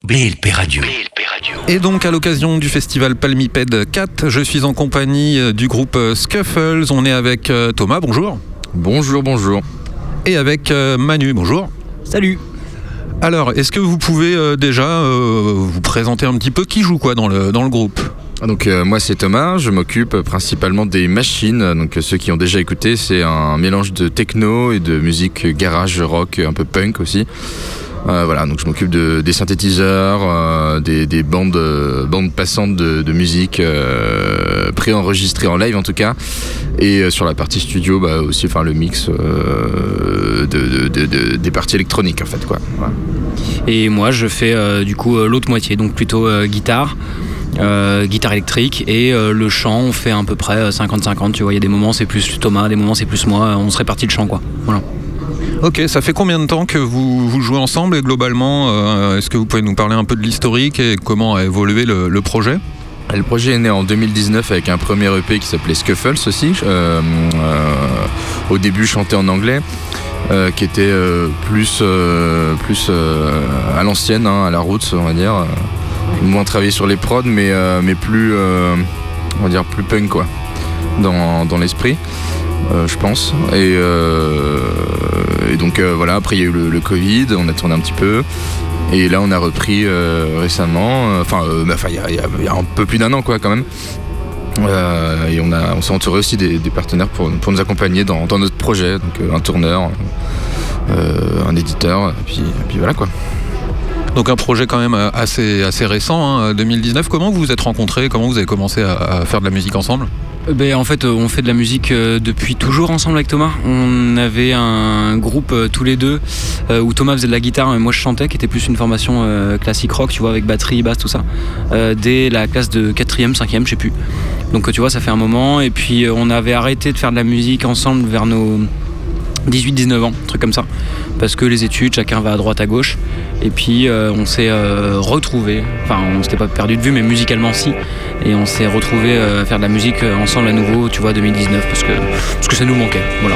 BLP Radio. Et donc à l'occasion du festival Palmipède 4, je suis en compagnie du groupe Scuffles. On est avec Thomas, bonjour. Bonjour. Et avec Manu, bonjour. Salut. Alors, est-ce que vous pouvez déjà vous présenter un petit peu qui joue quoi dans le groupe ? Donc moi c'est Thomas, je m'occupe principalement des machines. Donc ceux qui ont déjà écouté, c'est un mélange de techno et de musique garage rock, un peu punk aussi. Voilà, donc je m'occupe des synthétiseurs, des bandes passantes de musique préenregistrées en live en tout cas, et sur la partie studio aussi le mix des parties électroniques en fait quoi. Voilà. Et moi je fais du coup l'autre moitié, donc plutôt guitare électrique et le chant on fait à peu près 50-50, tu vois, il y a des moments c'est plus Thomas, des moments c'est plus moi, on se répartit le chant quoi. Voilà. Ok, ça fait combien de temps que vous jouez ensemble et globalement, est-ce que vous pouvez nous parler un peu de l'historique et comment a évolué le projet ? Le projet est né en 2019 avec un premier EP qui s'appelait Scuffles aussi, au début chanté en anglais, qui était plus à l'ancienne, à la roots on va dire, moins travaillé sur les prods mais plus, on va dire plus punk quoi, dans l'esprit. Je pense et donc voilà, après il y a eu le Covid, on a tourné un petit peu et là on a repris récemment, il y a un peu plus d'un an quoi quand même, et on s'est entouré aussi des partenaires pour nous accompagner dans notre projet, donc un tourneur, un éditeur et puis voilà quoi. Donc un projet quand même assez récent, 2019. Comment vous vous êtes rencontrés ? Comment vous avez commencé à faire de la musique ensemble ? En fait on fait de la musique depuis toujours ensemble avec Thomas. On avait un groupe tous les deux où Thomas faisait de la guitare et moi je chantais, qui était plus une formation classique rock, tu vois, avec batterie, basse, tout ça, dès la classe de 4e, 5e, je sais plus. Donc tu vois, ça fait un moment, et puis on avait arrêté de faire de la musique ensemble vers nos 18-19 ans, un truc comme ça, parce que les études, chacun va à droite à gauche, et puis on s'est retrouvés, enfin on s'était pas perdu de vue mais musicalement si, et on s'est retrouvés à faire de la musique ensemble à nouveau, tu vois, 2019, parce que ça nous manquait, voilà.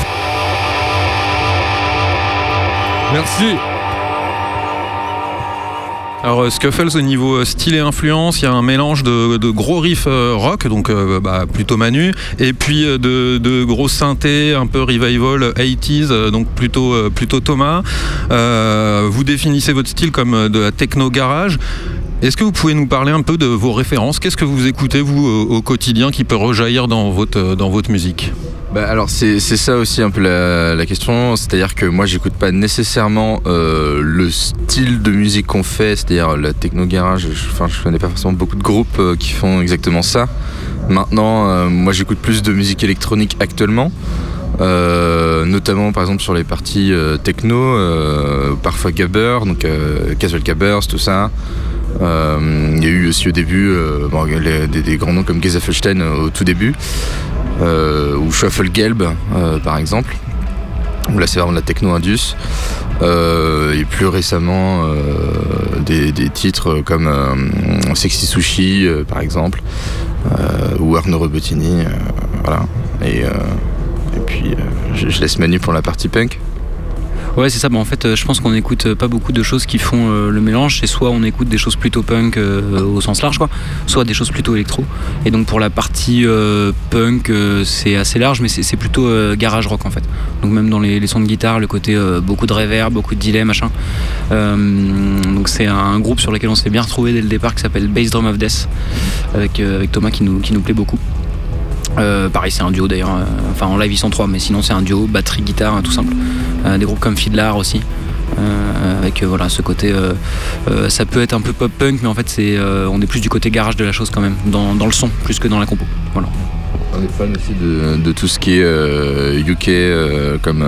Merci. Alors Scuffles, au niveau style et influence, il y a un mélange de gros riffs rock, donc plutôt Manu, et puis de gros synthés, un peu revival 80s, donc plutôt Thomas. Vous définissez votre style comme de la techno garage. Est-ce que vous pouvez nous parler un peu de vos références ? Qu'est-ce que vous écoutez, vous, au quotidien, qui peut rejaillir dans votre musique ? Alors c'est ça aussi un peu la question, c'est-à-dire que moi j'écoute pas nécessairement le style de musique qu'on fait, c'est-à-dire la techno garage. Je connais pas forcément beaucoup de groupes qui font exactement ça. Maintenant, moi j'écoute plus de musique électronique actuellement. Notamment par exemple sur les parties techno, parfois gabber, donc casual gabbers, tout ça. Il y a eu aussi au début des grands noms comme Gezafelstein au tout début, ou Schwafelgelb par exemple, où là c'est vraiment de la techno indus, et plus récemment des titres comme Sexy Sushi par exemple, ou Arnaud Robotini, voilà. Et puis je laisse Manu pour la partie punk. Ouais, c'est ça. En fait, je pense qu'on n'écoute pas beaucoup de choses qui font le mélange. C'est soit on écoute des choses plutôt punk au sens large, quoi, soit des choses plutôt électro. Et donc pour la partie punk, c'est assez large, mais c'est plutôt garage rock en fait. Donc même dans les sons de guitare, le côté beaucoup de reverb, beaucoup de delay, machin. Donc c'est un groupe sur lequel on s'est bien retrouvé dès le départ, qui s'appelle Bass Drum of Death, avec Thomas qui nous plaît beaucoup. Pareil, c'est un duo d'ailleurs, en live ils sont 3, mais sinon c'est un duo, batterie, guitare, tout simple. Des groupes comme Fiddler aussi, avec ce côté, ça peut être un peu pop punk, mais en fait on est plus du côté garage de la chose quand même, dans le son plus que dans la compo. Voilà. On est fan aussi de tout ce qui est UK, comme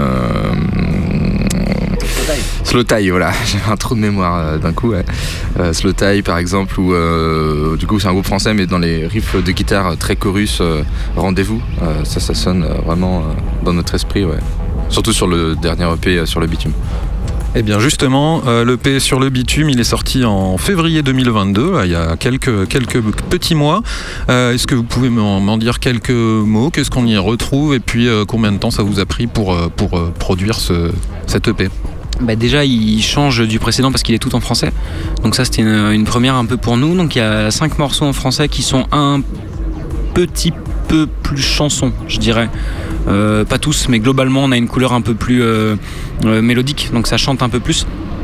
Slowthai, voilà, j'ai un trou de mémoire d'un coup. Ouais. Slowthai par exemple, où du coup c'est un groupe français, mais dans les riffs de guitare très chorus, Rendez-vous, ça sonne vraiment dans notre esprit, ouais. Surtout sur le dernier EP sur le bitume. Eh bien justement, l'EP sur le bitume, il est sorti en février 2022, il y a quelques petits mois. Est-ce que vous pouvez m'en dire quelques mots ? Qu'est-ce qu'on y retrouve ? Et puis combien de temps ça vous a pris pour produire cet EP ? Déjà il change du précédent parce qu'il est tout en français. Donc ça c'était une première un peu pour nous. Donc il y a 5 morceaux en français qui sont un petit peu plus chansons, je dirais. Pas tous, mais globalement on a une couleur un peu plus mélodique, donc ça chante un peu plus.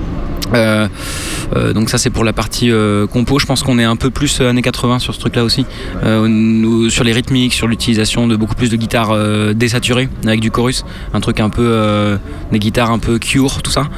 Donc ça c'est pour la partie compo. Je pense qu'on est un peu plus années 80 sur ce truc là aussi, sur les rythmiques, sur l'utilisation de beaucoup plus de guitares désaturées avec du chorus, un truc un peu des guitares un peu Cure, tout ça.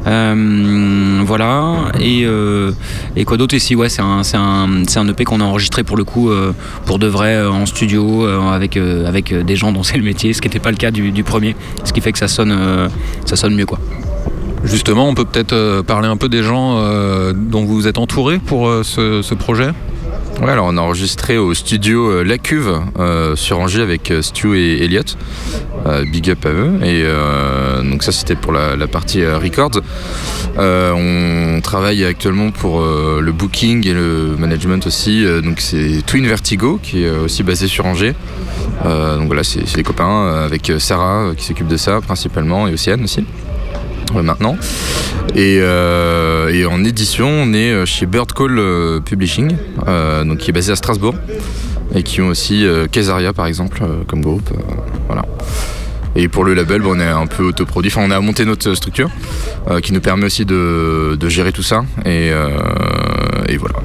Voilà. Et quoi d'autre ici, ouais, c'est un EP qu'on a enregistré pour le coup pour de vrai en studio avec des gens dont c'est le métier, ce qui n'était pas le cas du premier, ce qui fait que ça sonne mieux, quoi. Justement, on peut peut-être parler un peu des gens dont vous êtes entouré pour ce projet. Ouais, alors on a enregistré au studio La Cuve sur Angers avec Stu et Elliot. Big up à eux. Et donc ça c'était pour la partie records. On travaille actuellement pour le booking et le management aussi. Donc c'est Twin Vertigo qui est aussi basé sur Angers. Donc voilà, c'est les copains avec Sarah qui s'occupe de ça principalement, et Océane aussi. Maintenant. Et en édition, on est chez Bird Call Publishing, donc qui est basé à Strasbourg, et qui ont aussi Caesaria par exemple comme groupe. Voilà. Et pour le label, on est un peu autoproduit. Enfin, on a monté notre structure qui nous permet aussi de gérer tout ça. Et voilà.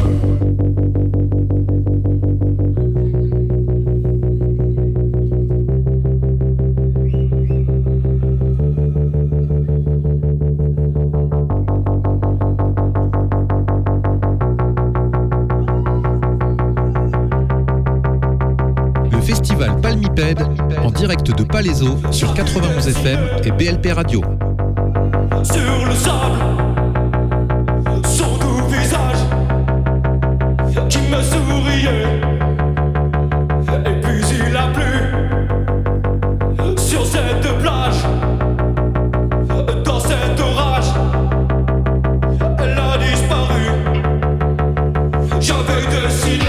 Festival Palmipède en direct de Palaiseau sur 91 FM et BLP Radio. Sur le sable, son doux visage qui me souriait. Et puis il a plu sur cette plage, dans cet orage. Elle a disparu. J'avais décidé.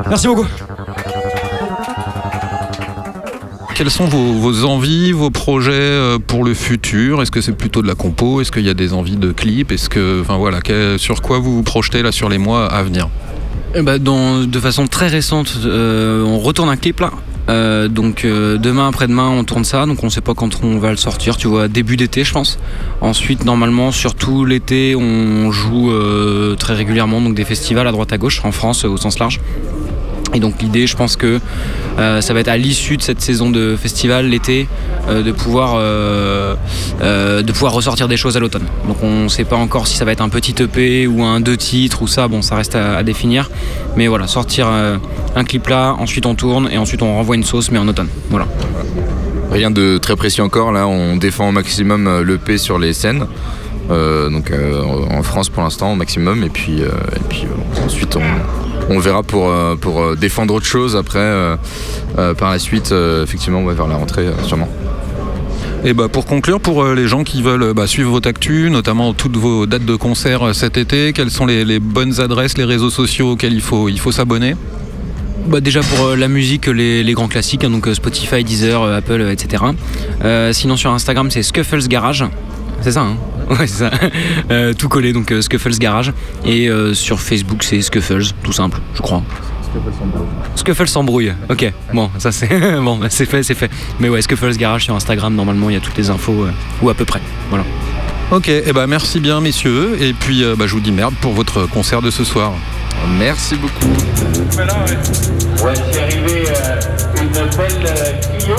Merci beaucoup. Quelles sont vos envies, vos projets pour le futur? Est-ce que c'est plutôt de la compo? Est-ce qu'il y a des envies de clips? Sur quoi vous vous projetez là sur les mois à venir? De façon très récente, on retourne un clip là. Demain, après-demain, on tourne ça. Donc on sait pas quand on va le sortir. Tu vois, début d'été, je pense. Ensuite, normalement, surtout l'été, on joue très régulièrement donc des festivals à droite à gauche en France au sens large. Et donc l'idée, je pense que ça va être à l'issue de cette saison de festival l'été de pouvoir ressortir des choses à l'automne. Donc on ne sait pas encore si ça va être un petit EP ou un 2 titres ou ça, bon ça reste à définir. Mais voilà, sortir un clip là, ensuite on tourne et ensuite on renvoie une sauce mais en automne. Voilà. Rien de très précis encore, là on défend au maximum l'EP sur les scènes. En France pour l'instant au maximum et puis ensuite on verra pour défendre autre chose après par la suite effectivement vers la rentrée sûrement. Et pour conclure, pour les gens qui veulent suivre votre actu, notamment toutes vos dates de concert cet été, quelles sont les bonnes adresses, les réseaux sociaux auxquels il faut s'abonner? Déjà pour la musique, les grands classiques, donc Spotify, Deezer, Apple, etc. Sinon sur Instagram c'est Scuffles Garage, c'est ça hein? Ouais c'est ça, tout collé donc Scuffles Garage. Et sur Facebook c'est Scuffles, tout simple je crois. Scuffles s'embrouille, ok, bon ça c'est bon, c'est fait. Mais ouais, Scuffles Garage sur Instagram, normalement il y a toutes les infos, ou à peu près, voilà. Ok, merci bien messieurs, et puis je vous dis merde pour votre concert de ce soir. Merci beaucoup. Voici arriver une belle Clio.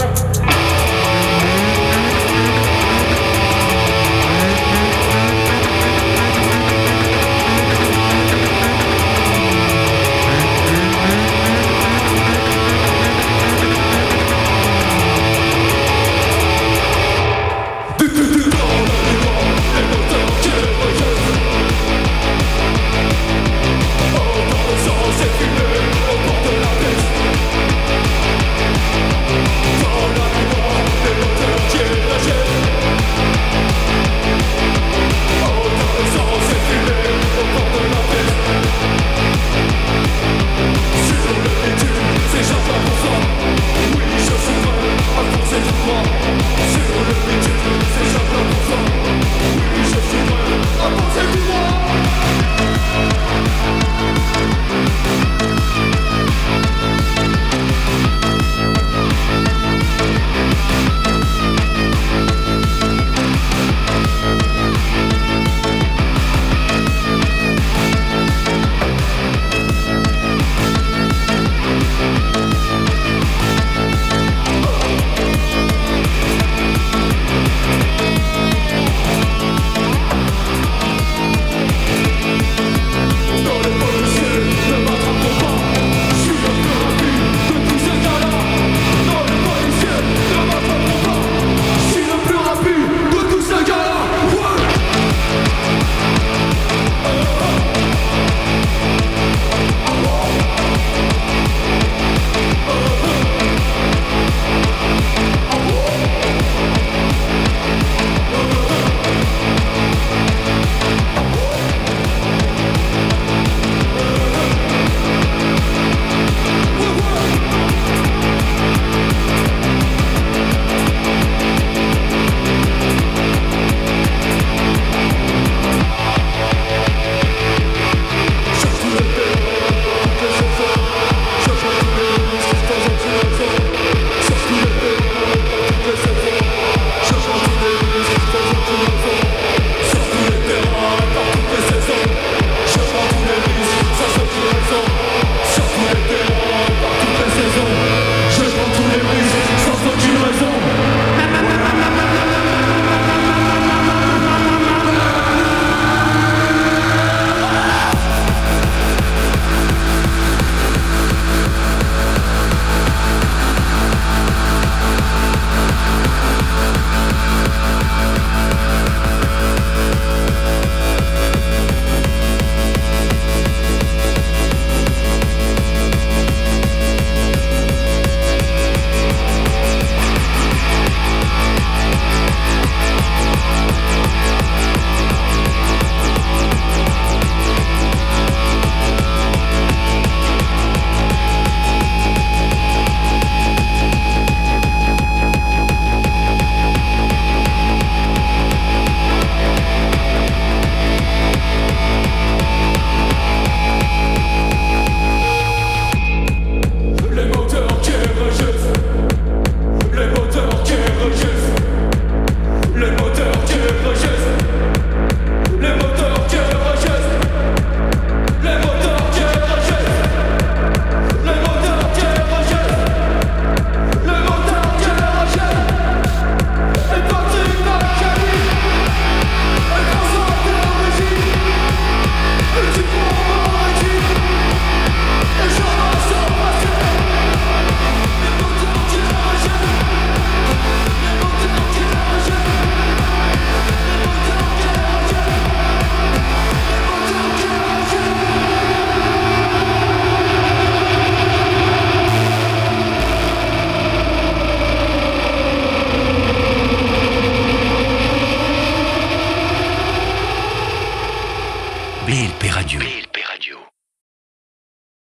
PLP Radio.